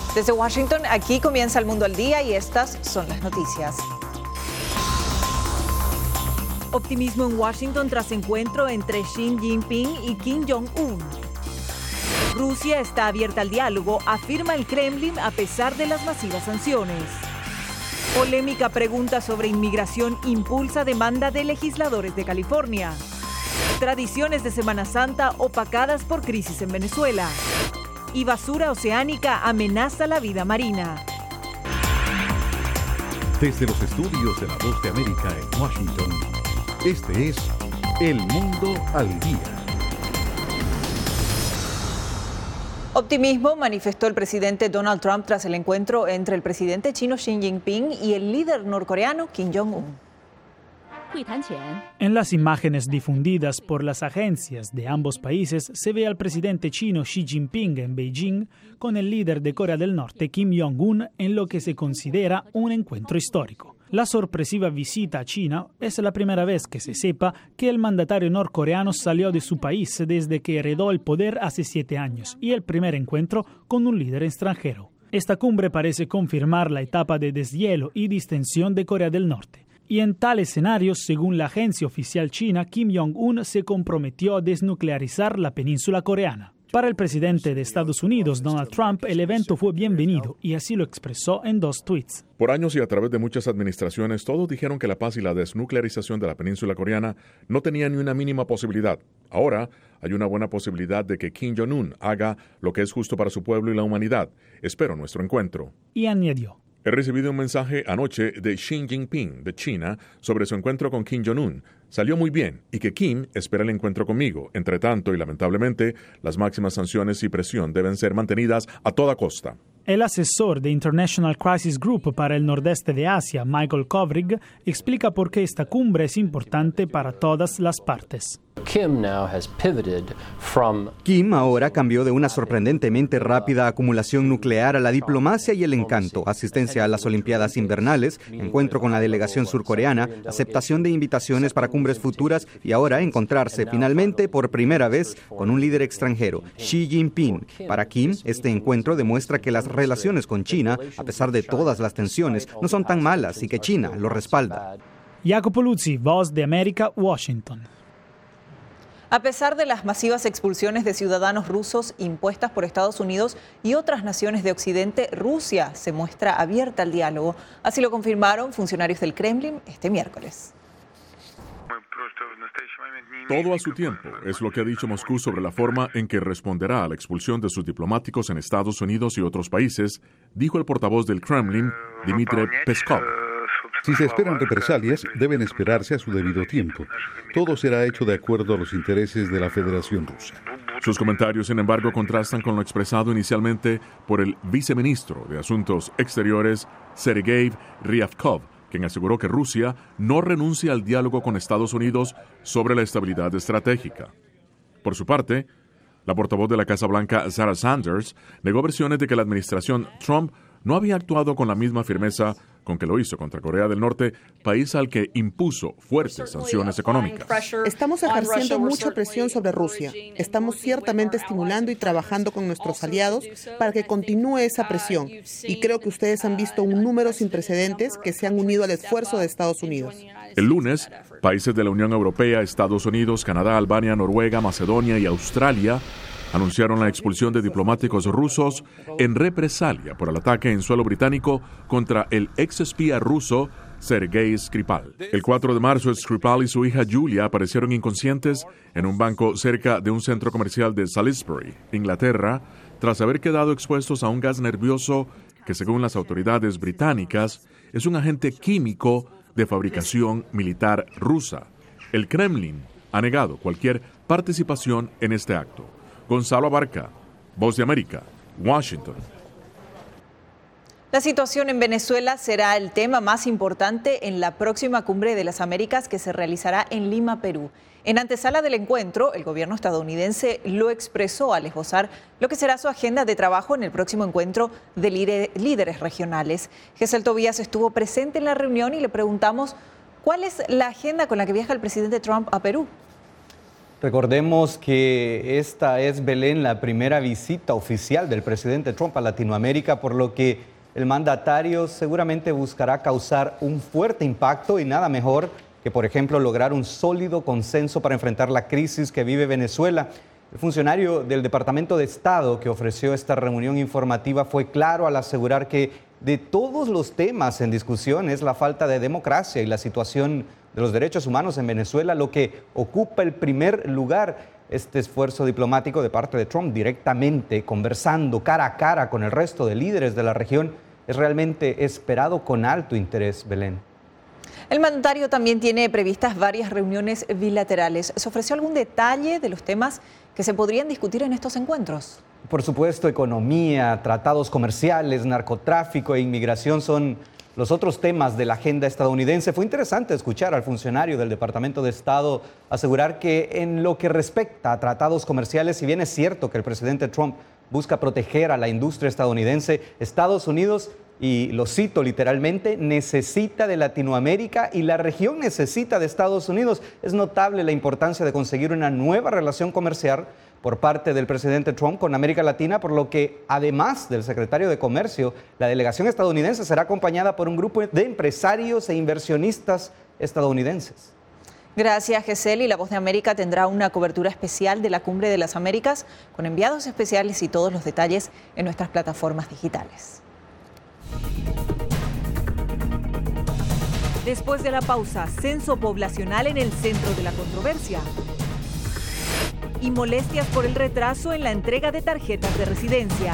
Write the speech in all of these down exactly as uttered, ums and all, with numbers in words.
Desde Washington, aquí comienza El Mundo al Día y estas son las noticias. Optimismo en Washington tras encuentro entre Xi Jinping y Kim Jong-un. Rusia está abierta al diálogo, afirma el Kremlin a pesar de las masivas sanciones. Polémica pregunta sobre inmigración impulsa demanda de legisladores de California. Tradiciones de Semana Santa opacadas por crisis en Venezuela. Y basura oceánica amenaza la vida marina. Desde los estudios de La Voz de América en Washington, este es El Mundo al Día. Optimismo manifestó el presidente Donald Trump tras el encuentro entre el presidente chino Xi Jinping y el líder norcoreano Kim Jong-un. En las imágenes difundidas por las agencias de ambos países se ve al presidente chino Xi Jinping en Beijing con el líder de Corea del Norte Kim Jong-un en lo que se considera un encuentro histórico. La sorpresiva visita a China es la primera vez que se sepa que el mandatario norcoreano salió de su país desde que heredó el poder hace siete años y el primer encuentro con un líder extranjero. Esta cumbre parece confirmar la etapa de deshielo y distensión de Corea del Norte. Y en tal escenario, según la agencia oficial china, Kim Jong-un se comprometió a desnuclearizar la península coreana. Para el presidente de Estados Unidos, Donald Trump, el evento fue bienvenido y así lo expresó en dos tweets. Por años y a través de muchas administraciones, todos dijeron que la paz y la desnuclearización de la península coreana no tenían ni una mínima posibilidad. Ahora hay una buena posibilidad de que Kim Jong-un haga lo que es justo para su pueblo y la humanidad. Espero nuestro encuentro. Y añadió. He recibido un mensaje anoche de Xi Jinping, de China, sobre su encuentro con Kim Jong-un. Salió muy bien y que Kim espera el encuentro conmigo. Entre tanto, y lamentablemente, las máximas sanciones y presión deben ser mantenidas a toda costa. El asesor de International Crisis Group para el nordeste de Asia, Michael Kovrig, explica por qué esta cumbre es importante para todas las partes. Kim ahora cambió de una sorprendentemente rápida acumulación nuclear a la diplomacia y el encanto, asistencia a las Olimpiadas Invernales, encuentro con la delegación surcoreana, aceptación de invitaciones para cumbres futuras y ahora encontrarse finalmente por primera vez con un líder extranjero, Xi Jinping. Para Kim, este encuentro demuestra que las relaciones con China, a pesar de todas las tensiones, no son tan malas y que China lo respalda. Jacopo Luzzi, Voz de América, Washington. A pesar de las masivas expulsiones de ciudadanos rusos impuestas por Estados Unidos y otras naciones de Occidente, Rusia se muestra abierta al diálogo. Así lo confirmaron funcionarios del Kremlin este miércoles. Todo a su tiempo, es lo que ha dicho Moscú sobre la forma en que responderá a la expulsión de sus diplomáticos en Estados Unidos y otros países, dijo el portavoz del Kremlin, Dmitry Peskov. Si se esperan represalias, deben esperarse a su debido tiempo. Todo será hecho de acuerdo a los intereses de la Federación Rusa. Sus comentarios, sin embargo, contrastan con lo expresado inicialmente por el viceministro de Asuntos Exteriores, Sergei Ryabkov, quien aseguró que Rusia no renuncia al diálogo con Estados Unidos sobre la estabilidad estratégica. Por su parte, la portavoz de la Casa Blanca, Sarah Sanders, negó versiones de que la administración Trump no había actuado con la misma firmeza con que lo hizo contra Corea del Norte, país al que impuso fuertes sanciones económicas. Estamos ejerciendo mucha presión sobre Rusia. Estamos ciertamente estimulando y trabajando con nuestros aliados para que continúe esa presión. Y creo que ustedes han visto un número sin precedentes que se han unido al esfuerzo de Estados Unidos. El lunes, países de la Unión Europea, Estados Unidos, Canadá, Albania, Noruega, Macedonia y Australia anunciaron la expulsión de diplomáticos rusos en represalia por el ataque en suelo británico contra el exespía ruso Sergei Skripal. El cuatro de marzo, Skripal y su hija Julia aparecieron inconscientes en un banco cerca de un centro comercial de Salisbury, Inglaterra, tras haber quedado expuestos a un gas nervioso que, según las autoridades británicas, es un agente químico de fabricación militar rusa. El Kremlin ha negado cualquier participación en este acto. Gonzalo Abarca, Voz de América, Washington. La situación en Venezuela será el tema más importante en la próxima Cumbre de las Américas que se realizará en Lima, Perú. En antesala del encuentro, el gobierno estadounidense lo expresó al esbozar lo que será su agenda de trabajo en el próximo encuentro de líderes regionales. Gesell Tobías estuvo presente en la reunión y le preguntamos cuál es la agenda con la que viaja el presidente Trump a Perú. Recordemos que esta es, Belén, la primera visita oficial del presidente Trump a Latinoamérica, por lo que el mandatario seguramente buscará causar un fuerte impacto y nada mejor que, por ejemplo, lograr un sólido consenso para enfrentar la crisis que vive Venezuela. El funcionario del Departamento de Estado que ofreció esta reunión informativa fue claro al asegurar que de todos los temas en discusión es la falta de democracia y la situación de los derechos humanos en Venezuela lo que ocupa el primer lugar. Este esfuerzo diplomático de parte de Trump, directamente conversando cara a cara con el resto de líderes de la región, es realmente esperado con alto interés, Belén. El mandatario también tiene previstas varias reuniones bilaterales. ¿Se ofreció algún detalle de los temas que se podrían discutir en estos encuentros? Por supuesto, economía, tratados comerciales, narcotráfico e inmigración son los otros temas de la agenda estadounidense. Fue interesante escuchar al funcionario del Departamento de Estado asegurar que en lo que respecta a tratados comerciales, si bien es cierto que el presidente Trump busca proteger a la industria estadounidense, Estados Unidos, y lo cito literalmente, necesita de Latinoamérica y la región necesita de Estados Unidos. Es notable la importancia de conseguir una nueva relación comercial por parte del presidente Trump con América Latina, por lo que, además del secretario de Comercio, la delegación estadounidense será acompañada por un grupo de empresarios e inversionistas estadounidenses. Gracias, Gesell. Y La Voz de América tendrá una cobertura especial de la Cumbre de las Américas con enviados especiales y todos los detalles en nuestras plataformas digitales. Después de la pausa, censo poblacional en el centro de la controversia. Y molestias por el retraso en la entrega de tarjetas de residencias.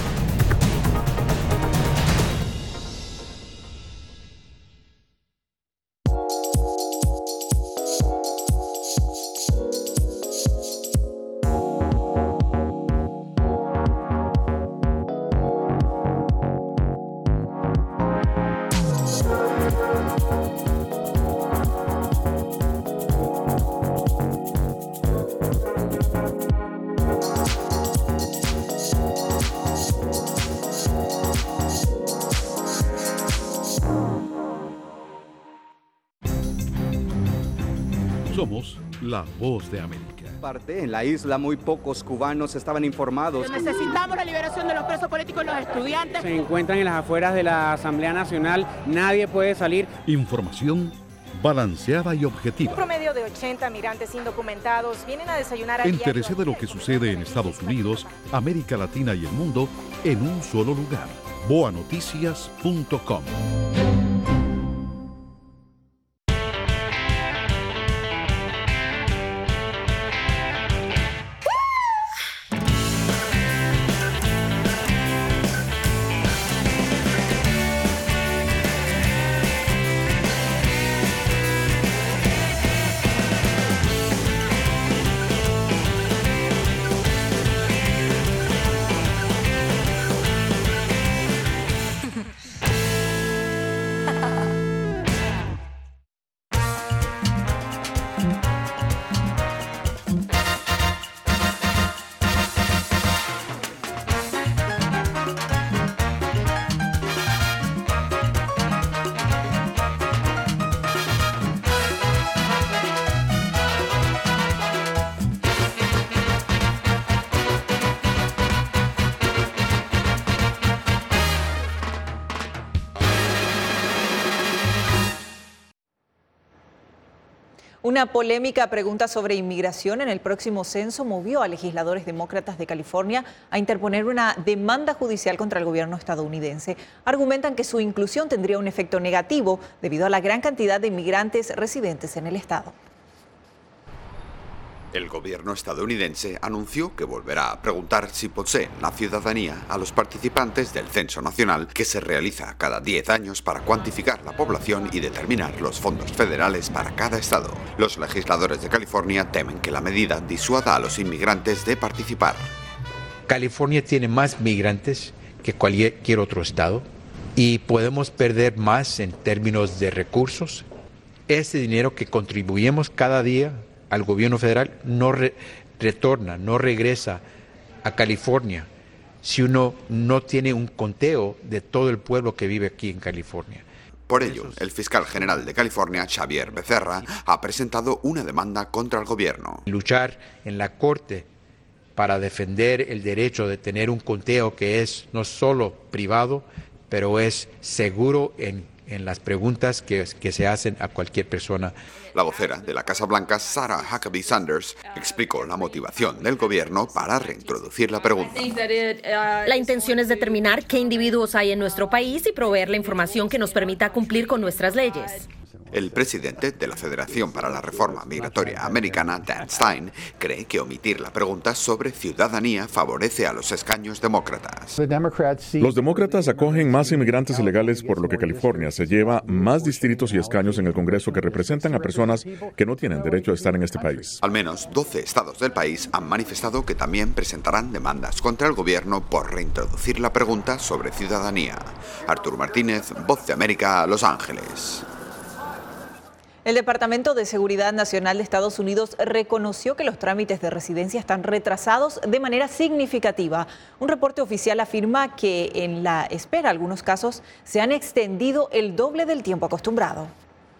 Somos La Voz de América. Parte en la isla, muy pocos cubanos estaban informados. Necesitamos la liberación de los presos políticos y los estudiantes. Se encuentran en las afueras de la Asamblea Nacional, nadie puede salir. Información balanceada y objetiva. Un promedio de ochenta migrantes indocumentados vienen a desayunar a Entérese de lo que sucede en Estados Unidos, América Latina y el mundo en un solo lugar. boa noticias punto com. Una polémica pregunta sobre inmigración en el próximo censo movió a legisladores demócratas de California a interponer una demanda judicial contra el gobierno estadounidense. Argumentan que su inclusión tendría un efecto negativo debido a la gran cantidad de inmigrantes residentes en el estado. El gobierno estadounidense anunció que volverá a preguntar si poseen la ciudadanía a los participantes del censo nacional que se realiza cada diez años para cuantificar la población y determinar los fondos federales para cada estado. Los legisladores de California temen que la medida disuada a los inmigrantes de participar. California tiene más migrantes que cualquier otro estado y podemos perder más en términos de recursos. Ese dinero que contribuimos cada día al gobierno federal no re, retorna, no regresa a California si uno no tiene un conteo de todo el pueblo que vive aquí en California. Por ello, el fiscal general de California, Xavier Becerra, ha presentado una demanda contra el gobierno. Luchar en la corte para defender el derecho de tener un conteo que es no solo privado, pero es seguro en, en las preguntas que, que se hacen a cualquier persona. La vocera de la Casa Blanca, Sarah Huckabee Sanders, explicó la motivación del gobierno para reintroducir la pregunta. La intención es determinar qué individuos hay en nuestro país y proveer la información que nos permita cumplir con nuestras leyes. El presidente de la Federación para la Reforma Migratoria Americana, Dan Stein, cree que omitir la pregunta sobre ciudadanía favorece a los escaños demócratas. Los demócratas acogen más inmigrantes ilegales, por lo que California se lleva más distritos y escaños en el Congreso que representan a personas que no tienen derecho a estar en este país. Al menos doce estados del país han manifestado que también presentarán demandas contra el gobierno por reintroducir la pregunta sobre ciudadanía. Arturo Martínez, Voz de América, Los Ángeles. El Departamento de Seguridad Nacional de Estados Unidos reconoció que los trámites de residencia están retrasados de manera significativa. Un reporte oficial afirma que en la espera algunos casos se han extendido el doble del tiempo acostumbrado.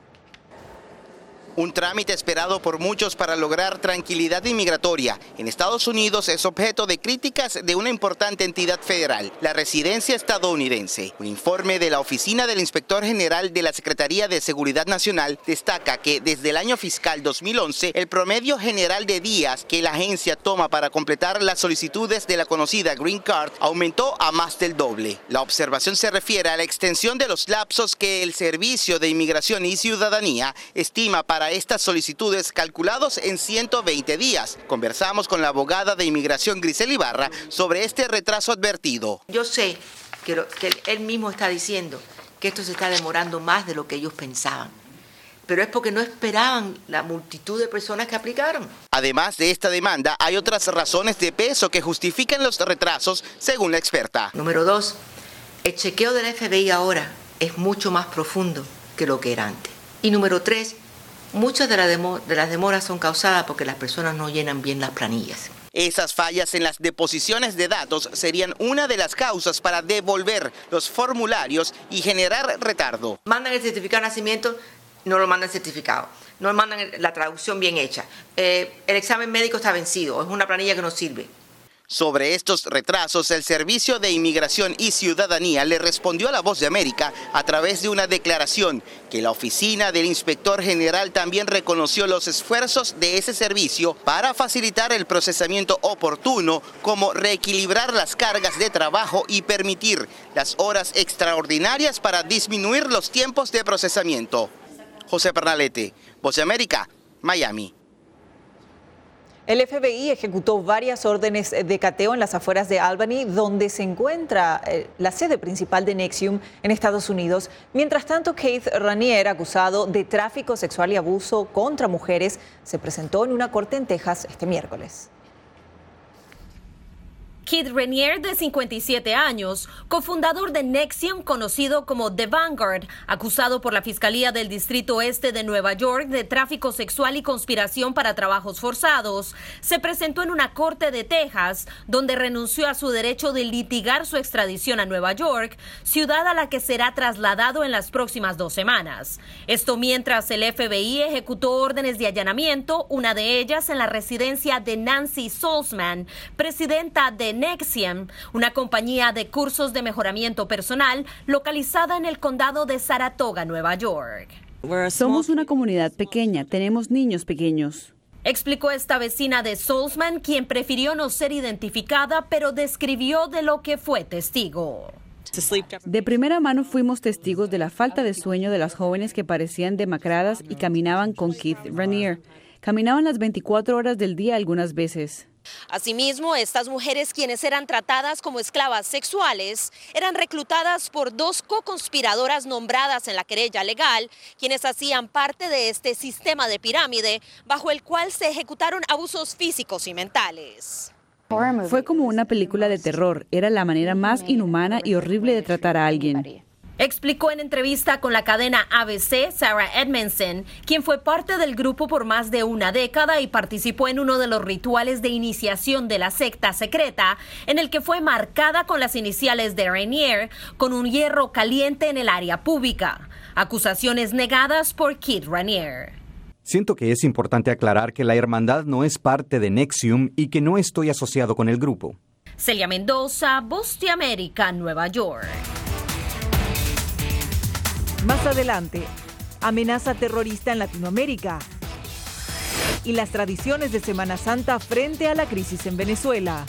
Un trámite esperado por muchos para lograr tranquilidad inmigratoria en Estados Unidos es objeto de críticas de una importante entidad federal, la residencia estadounidense. Un informe de la Oficina del Inspector General de la Secretaría de Seguridad Nacional destaca que desde el año fiscal dos mil once, el promedio general de días que la agencia toma para completar las solicitudes de la conocida Green Card aumentó a más del doble. La observación se refiere a la extensión de los lapsos que el Servicio de Inmigración y Ciudadanía estima para estas solicitudes, calculados en ciento veinte días. Conversamos con la abogada de inmigración Grisel Ibarra sobre este retraso advertido. Yo sé que, lo, que él mismo está diciendo que esto se está demorando más de lo que ellos pensaban, pero es porque no esperaban la multitud de personas que aplicaron. Además de esta demanda, hay otras razones de peso que justifican los retrasos, según la experta. Número dos, el chequeo del F B I ahora es mucho más profundo que lo que era antes. Y número tres, muchas de, la demo, de las demoras son causadas porque las personas no llenan bien las planillas. Esas fallas en las deposiciones de datos serían una de las causas para devolver los formularios y generar retardo. Mandan el certificado de nacimiento, no lo mandan certificado, no mandan la traducción bien hecha, eh, el examen médico está vencido, es una planilla que no sirve. Sobre estos retrasos, el Servicio de Inmigración y Ciudadanía le respondió a La Voz de América a través de una declaración que la Oficina del Inspector General también reconoció los esfuerzos de ese servicio para facilitar el procesamiento oportuno, como reequilibrar las cargas de trabajo y permitir las horas extraordinarias para disminuir los tiempos de procesamiento. José Pernalete, Voz de América, Miami. El F B I ejecutó varias órdenes de cateo en las afueras de Albany, donde se encuentra la sede principal de Nexium en Estados Unidos. Mientras tanto, Keith Raniere, acusado de tráfico sexual y abuso contra mujeres, se presentó en una corte en Texas este miércoles. Keith Raniere, de cincuenta y siete años, cofundador de Nexium, conocido como The Vanguard, acusado por la Fiscalía del Distrito Este de Nueva York de tráfico sexual y conspiración para trabajos forzados, se presentó en una corte de Texas, donde renunció a su derecho de litigar su extradición a Nueva York, ciudad a la que será trasladado en las próximas dos semanas. Esto mientras el F B I ejecutó órdenes de allanamiento, una de ellas en la residencia de Nancy Salzman, presidenta de Nexium, una compañía de cursos de mejoramiento personal localizada en el condado de Saratoga, Nueva York. Somos una comunidad pequeña, tenemos niños pequeños. Explicó esta vecina de Salzman, quien prefirió no ser identificada, pero describió de lo que fue testigo. De primera mano fuimos testigos de la falta de sueño de las jóvenes que parecían demacradas y caminaban con Keith Raniere. Caminaban las veinticuatro horas del día algunas veces. Asimismo, estas mujeres, quienes eran tratadas como esclavas sexuales, eran reclutadas por dos co-conspiradoras nombradas en la querella legal, quienes hacían parte de este sistema de pirámide bajo el cual se ejecutaron abusos físicos y mentales. Fue como una película de terror, era la manera más inhumana y horrible de tratar a alguien. Explicó en entrevista con la cadena A B C Sarah Edmondson, quien fue parte del grupo por más de una década y participó en uno de los rituales de iniciación de la secta secreta, en el que fue marcada con las iniciales de Rainier con un hierro caliente en el área pública. Acusaciones negadas por Keith Raniere. Siento que es importante aclarar que la hermandad no es parte de NXIVM y que no estoy asociado con el grupo. Celia Mendoza, Voz de América, Nueva York. Más adelante, amenaza terrorista en Latinoamérica y las tradiciones de Semana Santa frente a la crisis en Venezuela.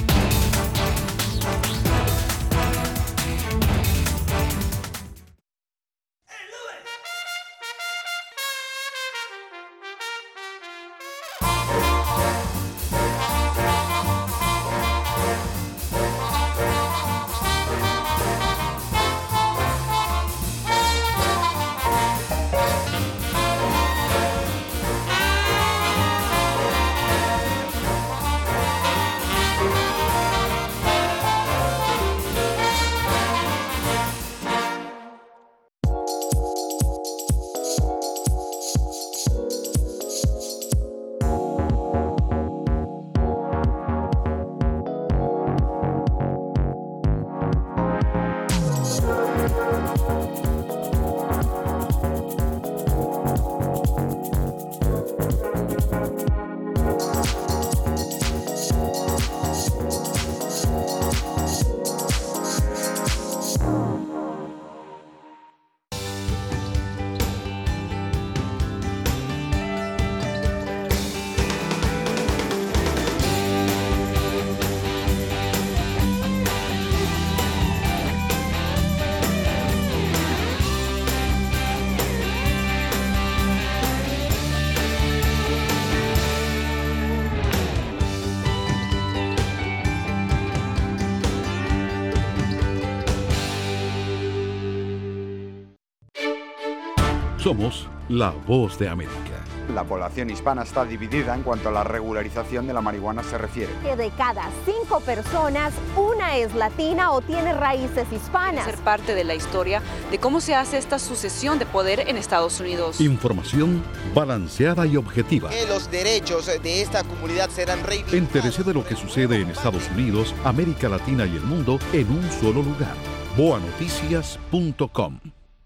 Somos la Voz de América. La población hispana está dividida en cuanto a la regularización de la marihuana se refiere. Que de cada cinco personas, una es latina o tiene raíces hispanas. Ser parte de la historia de cómo se hace esta sucesión de poder en Estados Unidos. Información balanceada y objetiva. Que los derechos de esta comunidad serán reivindicados. Entérese de lo que sucede en Estados Unidos, América Latina y el mundo en un solo lugar. boa noticias punto com.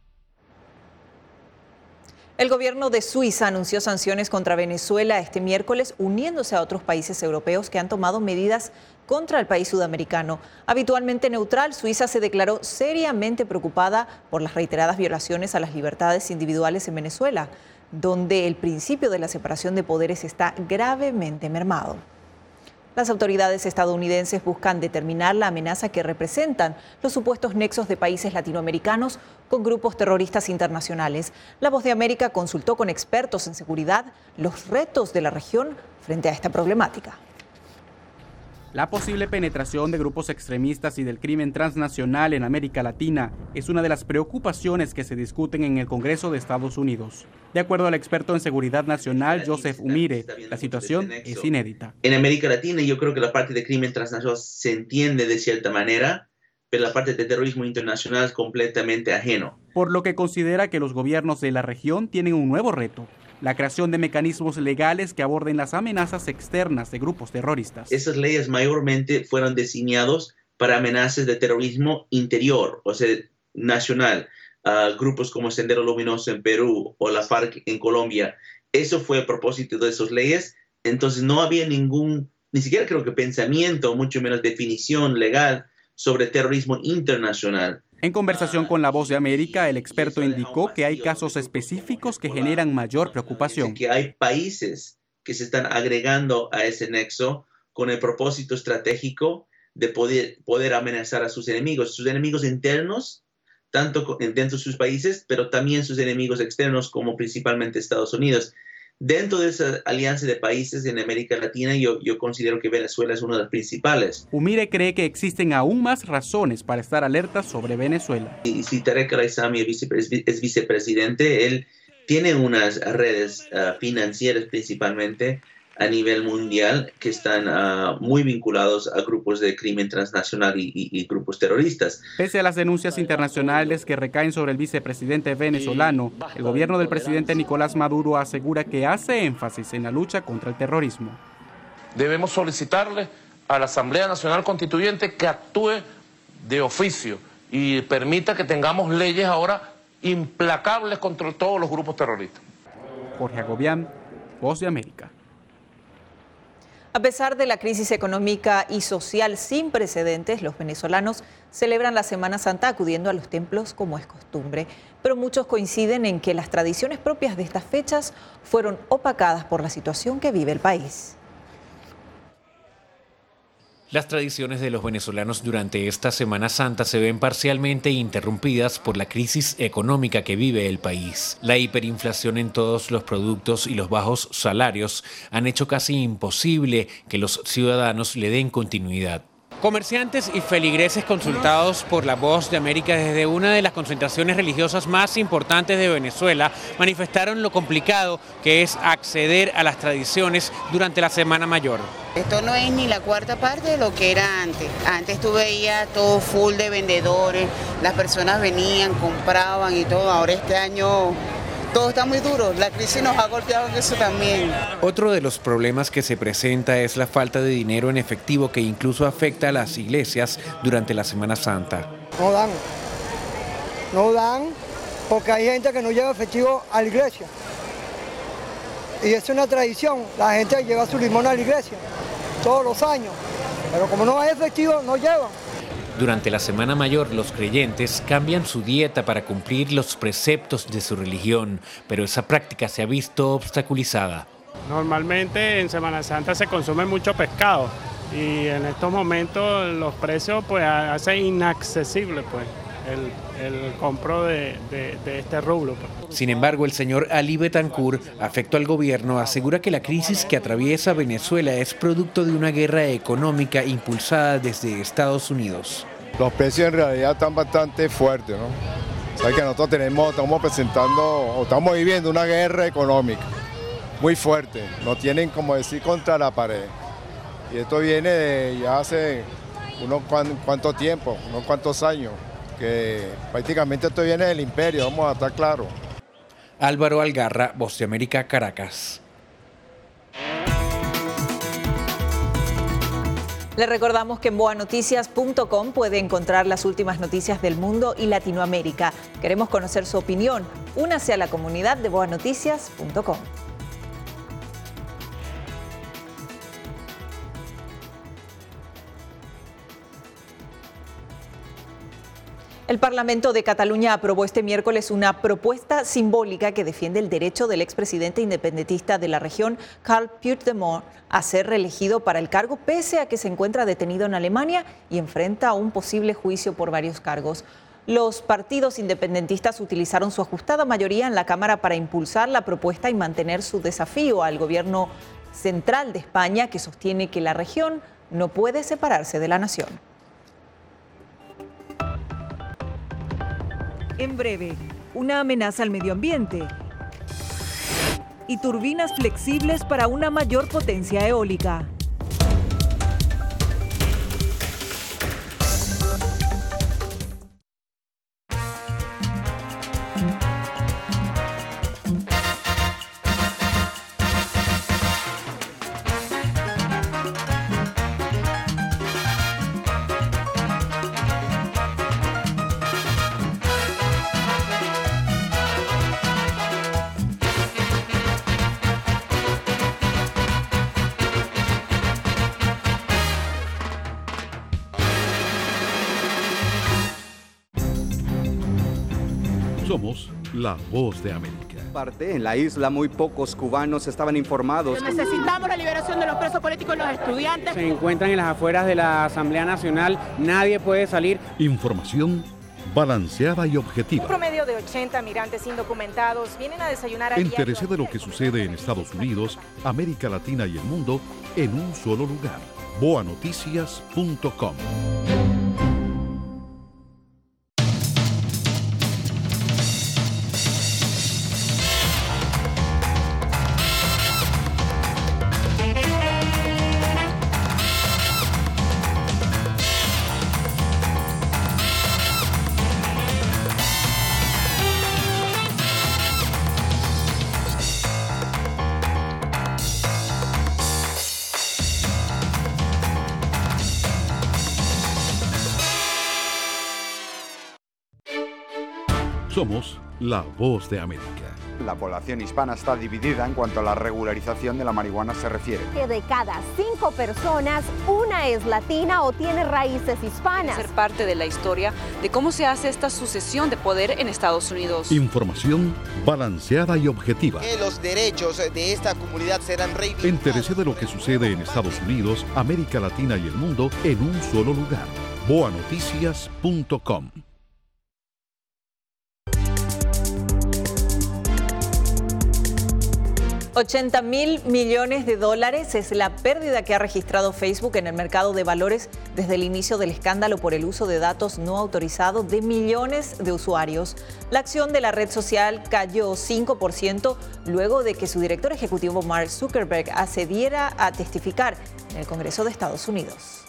El gobierno de Suiza anunció sanciones contra Venezuela este miércoles, uniéndose a otros países europeos que han tomado medidas contra el país sudamericano. Habitualmente neutral, Suiza se declaró seriamente preocupada por las reiteradas violaciones a las libertades individuales en Venezuela, donde el principio de la separación de poderes está gravemente mermado. Las autoridades estadounidenses buscan determinar la amenaza que representan los supuestos nexos de países latinoamericanos con grupos terroristas internacionales. La Voz de América consultó con expertos en seguridad los retos de la región frente a esta problemática. La posible penetración de grupos extremistas y del crimen transnacional en América Latina es una de las preocupaciones que se discuten en el Congreso de Estados Unidos. De acuerdo al experto en seguridad nacional, Joseph Umire, la situación es inédita. En América Latina yo creo que la parte de crimen transnacional se entiende de cierta manera, pero la parte de terrorismo internacional es completamente ajeno. Por lo que considera que los gobiernos de la región tienen un nuevo reto: la creación de mecanismos legales que aborden las amenazas externas de grupos terroristas. Esas leyes mayormente fueron diseñadas para amenazas de terrorismo interior, o sea, nacional. Uh, grupos como Sendero Luminoso en Perú o la FARC en Colombia. Eso fue a propósito de esas leyes. Entonces no había ningún, ni siquiera creo que pensamiento, mucho menos definición legal sobre terrorismo internacional. En conversación con La Voz de América, el experto indicó que hay casos específicos que generan mayor preocupación. Que hay países que se están agregando a ese nexo con el propósito estratégico de poder, poder amenazar a sus enemigos, sus enemigos internos, tanto dentro de sus países, pero también sus enemigos externos, como principalmente Estados Unidos. Dentro de esa alianza de países en América Latina, yo, yo considero que Venezuela es una de las principales. Umire cree que existen aún más razones para estar alertas sobre Venezuela. Y si Tarek El-Aissami es vicepresidente, él tiene unas redes uh, financieras principalmente a nivel mundial que están uh, muy vinculados a grupos de crimen transnacional y, y, y grupos terroristas. Pese a las denuncias internacionales que recaen sobre el vicepresidente venezolano, el gobierno del presidente Nicolás Maduro asegura que hace énfasis en la lucha contra el terrorismo. Debemos solicitarle a la Asamblea Nacional Constituyente que actúe de oficio y permita que tengamos leyes ahora implacables contra todos los grupos terroristas. Jorge Agobián, Voz de América. A pesar de la crisis económica y social sin precedentes, los venezolanos celebran la Semana Santa acudiendo a los templos como es costumbre. Pero muchos coinciden en que las tradiciones propias de estas fechas fueron opacadas por la situación que vive el país. Las tradiciones de los venezolanos durante esta Semana Santa se ven parcialmente interrumpidas por la crisis económica que vive el país. La hiperinflación en todos los productos y los bajos salarios han hecho casi imposible que los ciudadanos le den continuidad. Comerciantes y feligreses consultados por La Voz de América desde una de las concentraciones religiosas más importantes de Venezuela manifestaron lo complicado que es acceder a las tradiciones durante la Semana Mayor. Esto no es ni la cuarta parte de lo que era antes. Antes tú veías todo full de vendedores, las personas venían, compraban y todo. Ahora este año todo está muy duro, la crisis nos ha golpeado en eso también. Otro de los problemas que se presenta es la falta de dinero en efectivo que incluso afecta a las iglesias durante la Semana Santa. No dan, no dan porque hay gente que no lleva efectivo a la iglesia. Y es una tradición, la gente lleva su limón a la iglesia todos los años, pero como no hay efectivo, no llevan. Durante la Semana Mayor, los creyentes cambian su dieta para cumplir los preceptos de su religión, pero esa práctica se ha visto obstaculizada. Normalmente en Semana Santa se consume mucho pescado y en estos momentos los precios pues hacen inaccesible pues el, el compro de, de, de este rubro. Pues. Sin embargo, el señor Ali Betancourt, afecto al gobierno, asegura que la crisis que atraviesa Venezuela es producto de una guerra económica impulsada desde Estados Unidos. Los precios en realidad están bastante fuertes, ¿no? O sea que nosotros tenemos, estamos presentando, o estamos viviendo una guerra económica muy fuerte. Nos tienen, como decir, contra la pared. Y esto viene de ya hace unos cuantos tiempos, unos cuantos años, que prácticamente esto viene del imperio, vamos a estar claros. Álvaro Algarra, Voz de América, Caracas. Le recordamos que en boa noticias punto com puede encontrar las últimas noticias del mundo y Latinoamérica. Queremos conocer su opinión. Únase a la comunidad de boa noticias punto com. El Parlamento de Cataluña aprobó este miércoles una propuesta simbólica que defiende el derecho del expresidente independentista de la región, Carles Puigdemont, a ser reelegido para el cargo, pese a que se encuentra detenido en Alemania y enfrenta un posible juicio por varios cargos. Los partidos independentistas utilizaron su ajustada mayoría en la Cámara para impulsar la propuesta y mantener su desafío al gobierno central de España, que sostiene que la región no puede separarse de la nación. En breve, una amenaza al medio ambiente y turbinas flexibles para una mayor potencia eólica. Somos la Voz de América. Parte en la isla muy pocos cubanos estaban informados. Necesitamos la liberación de los presos políticos y los estudiantes. Se encuentran en las afueras de la Asamblea Nacional, nadie puede salir. Información balanceada y objetiva. Un promedio de ochenta migrantes indocumentados vienen a desayunar a Entérese de lo que sucede en Estados Unidos, América Latina y el mundo en un solo lugar. boa noticias punto com. Somos la voz de América. La población hispana está dividida en cuanto a la regularización de la marihuana se refiere. Que de cada cinco personas, una es latina o tiene raíces hispanas. Ser parte de la historia de cómo se hace esta sucesión de poder en Estados Unidos. Información balanceada y objetiva. Que los derechos de esta comunidad serán reivindicados. Entérese de lo que sucede en Estados Unidos, América Latina y el mundo en un solo lugar. boa noticias punto com. ochenta mil millones de dólares es la pérdida que ha registrado Facebook en el mercado de valores desde el inicio del escándalo por el uso de datos no autorizados de millones de usuarios. La acción de la red social cayó cinco por ciento luego de que su director ejecutivo Mark Zuckerberg accediera a testificar en el Congreso de Estados Unidos.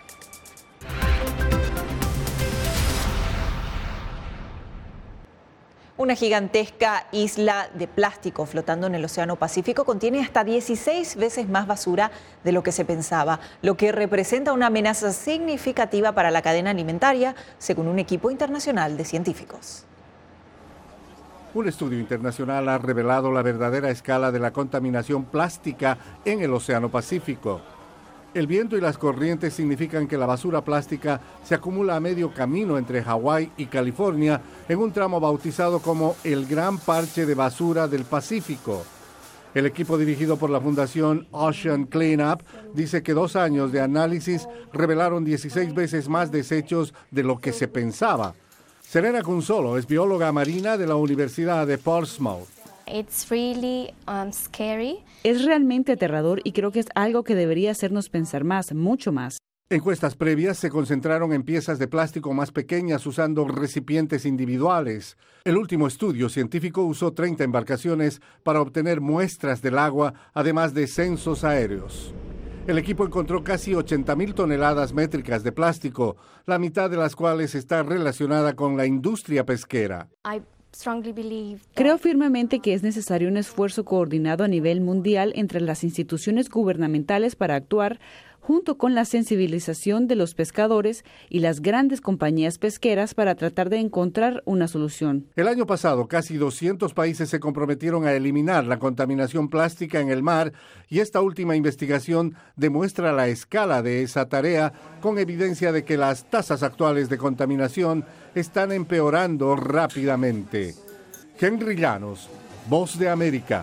Una gigantesca isla de plástico flotando en el Océano Pacífico contiene hasta dieciséis veces más basura de lo que se pensaba, lo que representa una amenaza significativa para la cadena alimentaria, según un equipo internacional de científicos. Un estudio internacional ha revelado la verdadera escala de la contaminación plástica en el Océano Pacífico. El viento y las corrientes significan que la basura plástica se acumula a medio camino entre Hawái y California en un tramo bautizado como el Gran Parche de Basura del Pacífico. El equipo dirigido por la Fundación Ocean Cleanup dice que dos años de análisis revelaron dieciséis veces más desechos de lo que se pensaba. Serena Consolo es bióloga marina de la Universidad de Portsmouth. It's really, um, scary. Es realmente aterrador y creo que es algo que debería hacernos pensar más, mucho más. Encuestas previas se concentraron en piezas de plástico más pequeñas usando recipientes individuales. El último estudio científico usó treinta embarcaciones para obtener muestras del agua, además de censos aéreos. El equipo encontró casi ochenta mil toneladas métricas de plástico, la mitad de las cuales está relacionada con la industria pesquera. I strongly believe that... Creo firmemente que es necesario un esfuerzo coordinado a nivel mundial entre las instituciones gubernamentales para actuar, junto con la sensibilización de los pescadores y las grandes compañías pesqueras para tratar de encontrar una solución. El año pasado, casi doscientos países se comprometieron a eliminar la contaminación plástica en el mar y esta última investigación demuestra la escala de esa tarea con evidencia de que las tasas actuales de contaminación están empeorando rápidamente. Henry Llanos, Voz de América.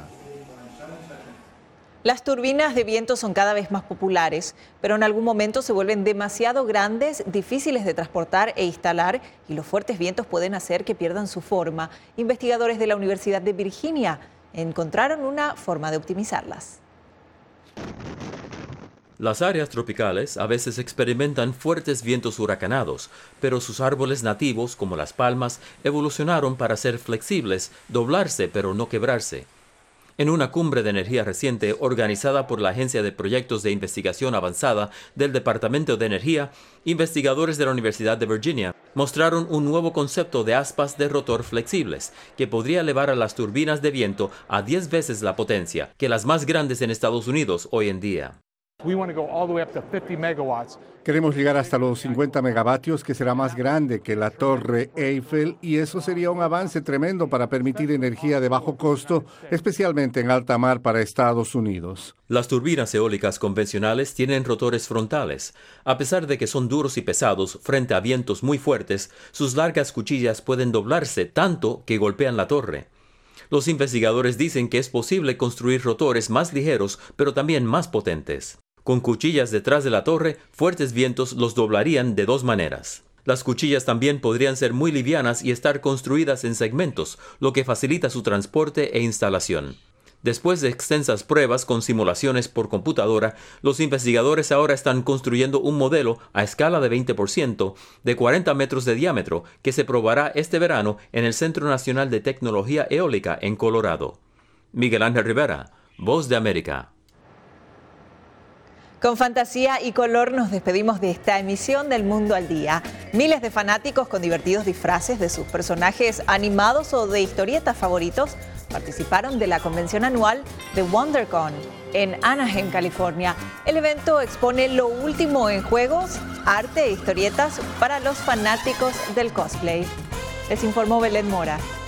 Las turbinas de viento son cada vez más populares, pero en algún momento se vuelven demasiado grandes, difíciles de transportar e instalar, y los fuertes vientos pueden hacer que pierdan su forma. Investigadores de la Universidad de Virginia encontraron una forma de optimizarlas. Las áreas tropicales a veces experimentan fuertes vientos huracanados, pero sus árboles nativos, como las palmas, evolucionaron para ser flexibles, doblarse pero no quebrarse. En una cumbre de energía reciente organizada por la Agencia de Proyectos de Investigación Avanzada del Departamento de Energía, investigadores de la Universidad de Virginia mostraron un nuevo concepto de aspas de rotor flexibles que podría elevar a las turbinas de viento a diez veces la potencia que las más grandes en Estados Unidos hoy en día. Queremos llegar hasta los cincuenta megavatios, que será más grande que la Torre Eiffel, y eso sería un avance tremendo para permitir energía de bajo costo, especialmente en alta mar para Estados Unidos. Las turbinas eólicas convencionales tienen rotores frontales. A pesar de que son duros y pesados frente a vientos muy fuertes, sus largas cuchillas pueden doblarse tanto que golpean la torre. Los investigadores dicen que es posible construir rotores más ligeros, pero también más potentes. Con cuchillas detrás de la torre, fuertes vientos los doblarían de dos maneras. Las cuchillas también podrían ser muy livianas y estar construidas en segmentos, lo que facilita su transporte e instalación. Después de extensas pruebas con simulaciones por computadora, los investigadores ahora están construyendo un modelo a escala de veinte por ciento de cuarenta metros de diámetro que se probará este verano en el Centro Nacional de Tecnología Eólica en Colorado. Miguel Ángel Rivera, Voz de América. Con fantasía y color nos despedimos de esta emisión del Mundo al Día. Miles de fanáticos con divertidos disfraces de sus personajes animados o de historietas favoritos participaron de la convención anual de WonderCon en Anaheim, California. El evento expone lo último en juegos, arte e historietas para los fanáticos del cosplay. Les informó Belén Mora.